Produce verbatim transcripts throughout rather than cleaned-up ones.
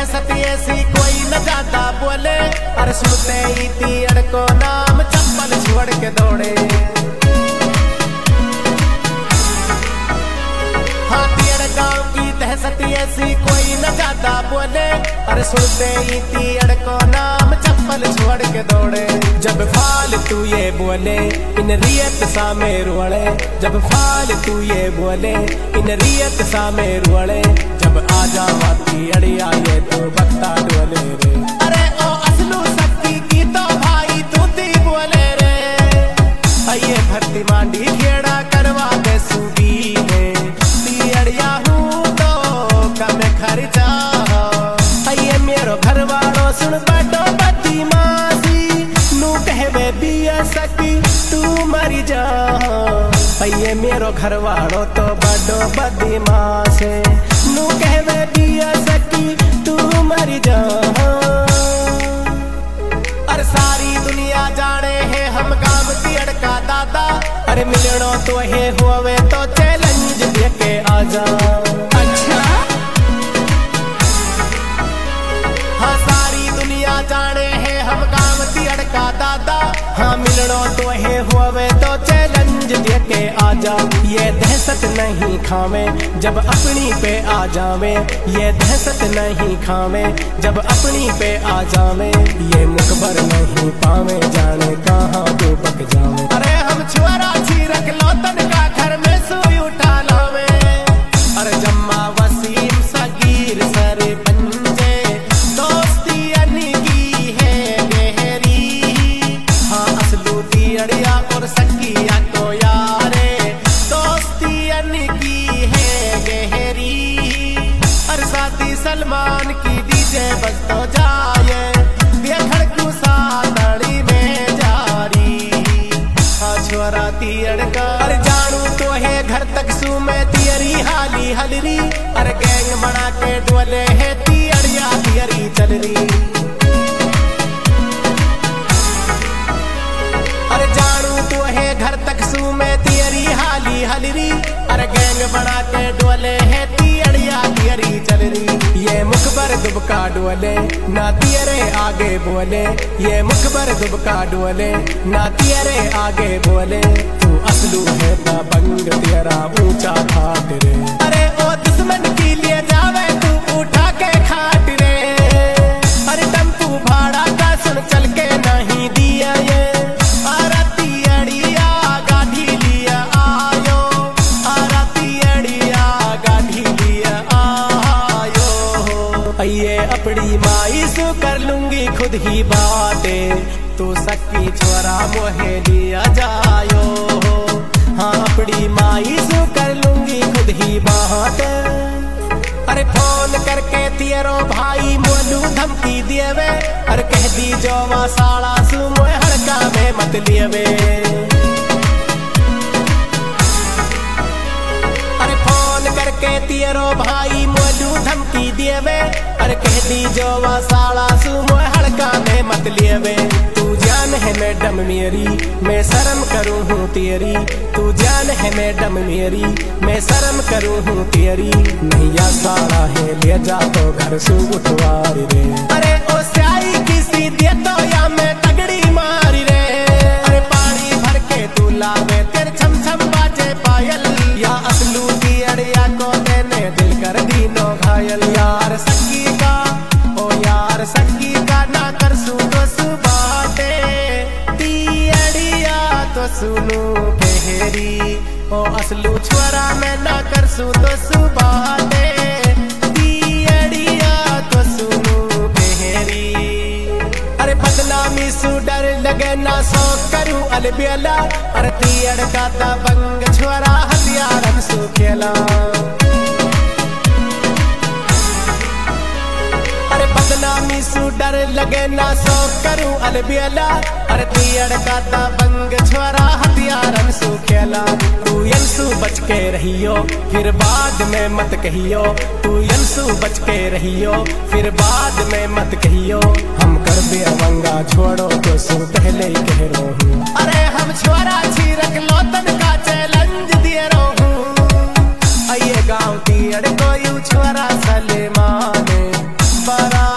दहशत ऐसी कोई न ज्यादा बोले। अरे सुनते ही तीड़ को नाम चप्पल छोड़ के दौड़े। हाँ तीड़ गांव की दहशत ऐसी कोई न ज्यादा बोले। अरे सुनते ही तीड़ को नाम चप्पल छोड़ के दौड़े। जब फालतू ये बोले इन रियत सा में रुअड़े। जब फालतू ये बोले इन रियत सा में रुअड़े। जब आ जावा तीड़िया ये तो बक्ता डोले रे। अरे ओ असलू शक्ति की तो भाई तू ती बोले रे। ये भर्ती मांडी खेड़ा करवा दे सूबी में। तीड़िया हूँ तो कम खर्चा। ये मेरो घर वालों सुन बड़ो बदी मासी। नू कहवे बिया सकी तू मरी जा। ये मेरो घर वालों तो बड़ो बदी मासे। नू कहवे बिया सकी तू मरी जा। अरे सारी दुनिया जाने है हम गांव तीड़ का दादा। अरे मिलनो तो है हुए तो चैलेंज देके आजा। अच्छा हाँ सारी दुनिया जाने है हम गांव तीड़ का दादा। हाँ मिलनो तो है हुए तो चैलेंज देके आजा। ये दहशत नहीं खावे जब अपनी पे आ जावे। ये दहशत नहीं खावे जब अपनी पे आ जावे। ये मुखबर नहीं पावे जाने कहाँ तो पक जावे। अरे हम छुआरा छीरक लौतन का घर में सोई उठा लावे। अरे जम्मा वसीम सगीर सर पंजे दोस्ती अनगी है गहरी। हाँ असलू तीड़िया और सकिया तो यारे दोस्ती अनगी है गहरी। अरे साथी सलमान की डीजे बज तो जाए। देखड़ क्यों सातड़ी में जारी। हाँ छोरा तीड़ का अरे जानू तो है घर तक सू में तियरी हाली हलरी। अरे गैंग बना के डोले है तीड़िया तियरी चल रही। अरे जानू तो है घर तक सू में तियरी हाली हलरी। अरे गैंग बना के डोले है तीड़िया तियरी चल रही। ये मुखबर दुबका डोले ना तियरे आगे बोले। ये मुखबर दुबका डोले ना तियरे आगे बोले। तू असलू है दबंग तेरा ऊंचा घाट रे। अरे ओ दुश्मन की लिए जावे तू उठा के खाट रे। अरे टम्पू भाड़ा का सुन चल के नहीं दिया ये। आरा तीड़िया गाड़ी लिया आयो। आरा तीड़िया गाड़ी लिया आयो। ये अपनी माई सु कर लूंगी खुद ही बातें। तू सकी छोरा मोहे लिया जायो। हाँ अपनी माई सु कर लूंगी खुद ही बातें। अरे फोन करके तियरो भाई मोलू धमकी दिएवे। अरे कह दी जो वा साला सु मोए हड़का में मत लिएवे। अरे फोन करके तियरो भाई मोलू धमकी दिएवे। अरे कह दी जो वा साला सु मोए हड़का में मत लिएवे। तू जान है मैडम मेरी मैं शर्म करूँ हूँ तेरी। तू जान है मैडम मेरी मैं शर्म करूँ हूँ तेरी। नहीं या साला है ले जा तो घर से उठवारी रे। अरे ओ स्याही किसी दे तो या मैं तगड़ी मारी रे। अरे पानी भर के तू लावे तेरे छम छम बाजे पायल। या असलू तीड़िया को देने दिल कर दीनो घायल। यार सकी का ओ यार सकी का ना कर सू तो सुबाटे। तीड़िया तो सुनू गहरी। ओ असलू छोरा मैं ना कर सू तो सुबाटे। तीड़िया तो सुनू गहरी। अरे बदनामी सू डर लगे ना सो करूँ अलबेला। अरे तीड़ का दबंग छोरा हथियारन सू खेला। अरे बदनामी सू डर लगे ना सो करूँ अलबेला। अरे तीड़ का दबंग छोरा हथियारन सू खेला। तू यंसु बच के रहियो फिर बाद में मत कहियो। तू यंसु बच के रहियो फिर बाद में मत कहियो। हम कर दे अवंगा छोड़ो तो सू पहले ही कह रो हूँ। अरे हम छोरा छीरक लौतन का चैलेंज दिए रो हूँ। आइए गाँव तीड़ को यू छोरा सलेमाने बड़ा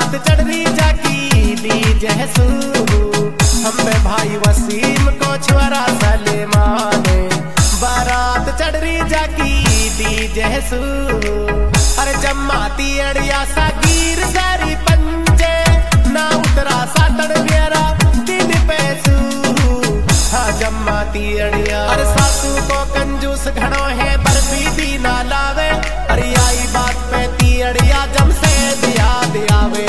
जहसू हम बे भाई वसीम को छुरा सलेमाने बारात चढ़ रही जाकी दी जहसू अरे जम्माती अड़िया सागीर सारी पंजे ना उतरा सातड़ मेरा दिन पैसू हाँ जम्माती अड़िया अरे सासू को कंजूस घड़ो है बर्फी भी ना लावे अरे आई बात पे ती अड़िया जम से याद आवे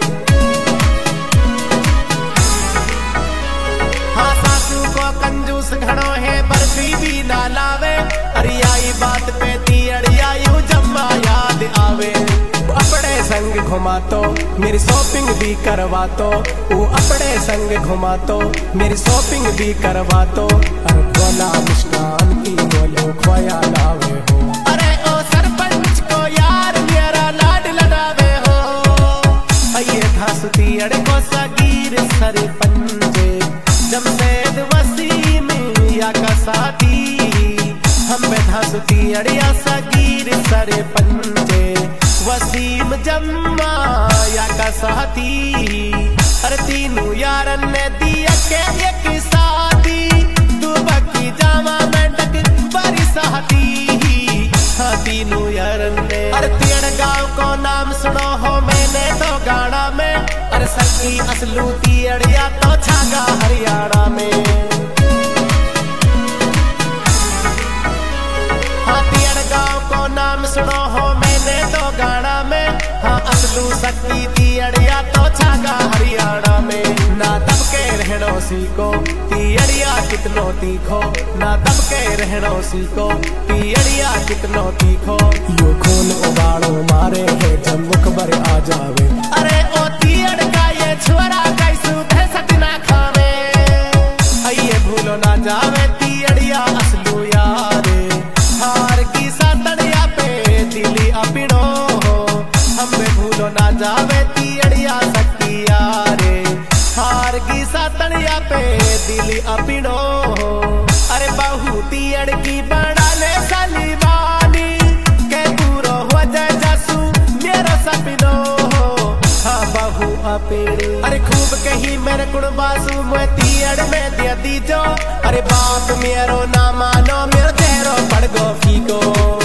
हाँ सासू को कंजूस घड़ो है बर्फी भी ना लावे अरे आई बात पे ती अड़िया यूं जम्मा याद आवे अपने संग घुमा तो मेरी शॉपिंग भी करवा तो वो अपने संग घुमा तो मेरी शॉपिंग भी करवा तो अरे बोला मुस्कान की बोलो खोया लावे हो अरे ओ सरपंच को यार मेरा लाड लड़ावे हो ये धासती अड़े को सगीर सरपंचे जमशेद वसीम या का साथी हम में धासती अड़िया सगीर सरपंचे वसीम जम्मा या का साथी अरे तीनों यारन ने दिया के एक साथी तू बकी जावा में डक बरी साथी हाँ तीनों यारन ने अरे तीन गांव को नाम सुनो हो मैंने तो गाना में अरे सकी असलू तीड़िया तो छागा हरियाणा में हाँ तीन गांव को नाम सुनो हो मैंने तो गाना में हाँ असलू शक्ति तीड़िया तो छागा हरियाणा में ना दब के रहनो सीखो तीड़िया कितनो तीखो ना दब के रहनो सीखो तीड़िया कितनो तीखो यो खून उबाड़ो मारे है जब मुखबर आ जावे अरे ओ तीड़ का ये छुरा कैसू दहशत ना खावे ये भूलो ना जावे तीड़िया असलू यारे हार की सातड़िया पे दिली अपिड़ो हमें भूलो ना जावे तीड़िया शक्ति यारे हार की सातड़िया पे दिली अपिड़ो अरे बहु तीड़ की बड़ा ले सलीबानी के पूरो हो जाए जासू मेरा सपनो हाँ बहु अपिड़ी अरे खूब कही मेरे कुड़बासू मैं तीड़ में दिया दीजो अरे बाप मेरो ना मानो मेरो तेरो पड़ गो फीको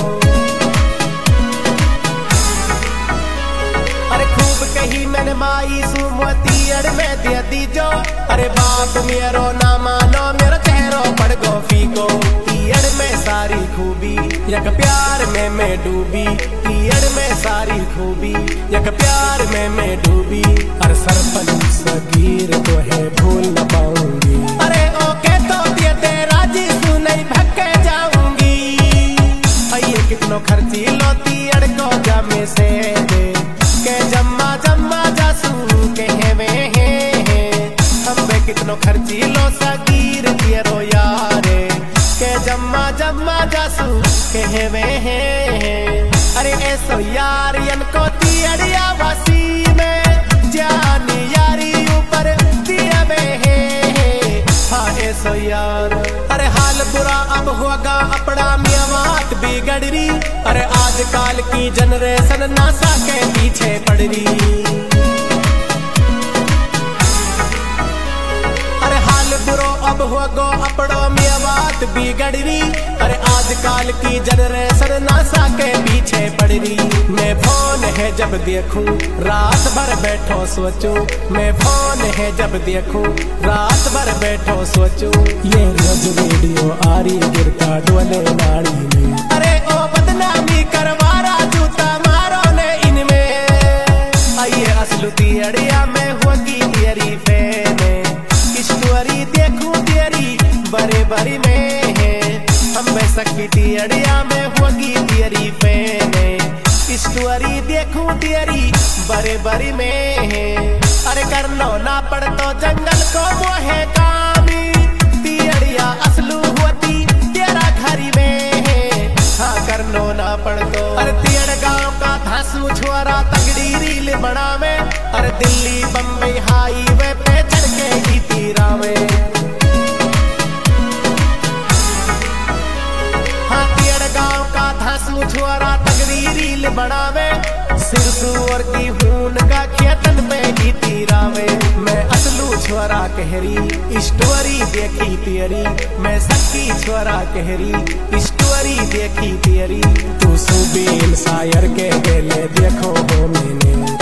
अरे खूब कही मैंने माई सू मोती अड़ में दिया दीजो अरे बाप मेरो ना मानो मेरो चेहरो पड़ गो फीको तीड़ में सारी खूबी यक प्यार में मैं डूबी तीड़ में सारी खूबी यक प्यार में मैं डूबी अरे सरपंच सगीर तो है भूल न पाऊंगी अरे ओके तो दिए तेरा जी सू नहीं भक्के जाऊंगी ये कितनो खर्ची लो तीड़ को जमे से दे के जम्मा जम्मा जासू के है वे हैं हम बे कितनो खर्ची लो सगीर तेरो यारे के जम्मा जम्मा जासू के है वे हैं अरे ऐसो यार यन को तीड़िया वसी में जानी यारी ऊपर दिया वे हैं हाँ ऐसो यार अरे हाल बुरा अब होगा अपना मियावात बिगड़ रही अरे आजकल की जनरेशन नासा के पीछे पड़ रही अरे हाल बुरो अब होगा अपना मियावात बिगड़ रही अरे आजकल की जनरेशन नासा के पीछे पड़ रही मैं फोन है जब देखूं रात भर बैठो सोचूं मैं फोन है जब देखूं रात भर बैठो सोचूं ये रोज रेडियो आरी गिरता डोले नाड़ी में अरे ओ बदनामी करवारा जूता मारो ने इनमें आइए असलू तीड़िया में होगी तेरी फैने स्टोरी देखूं तेरी बड़े बड़ी में है हम में सकी तीड़िया में होगी तेरी फैने स्टोरी देखूं तेरी बड़े बड़ी में है अरे करनो ना पड़ तो जंगल को मोहे कामी तीड़िया असलू होती तेरा घरी में है हाँ करनो ना पड़ तो अरे तीड़ गांव का धासू छोरा तगड़ी रील बनावे अरे दिल्ली बम्बई हाईवे पे चढ़ के ही तीरावे हाँ तीड़ गांव का धासू छोरा तगड़ी रील बनावे सिरसू और की हून का खेतन पे ही तीरावे मैं छोरा कहरी स्टोरी देखी तेरी, मैं सकी छोरा कहरी स्टोरी देखी तेरी। तू सुबीन शायर के गेले देखो हो मैंने,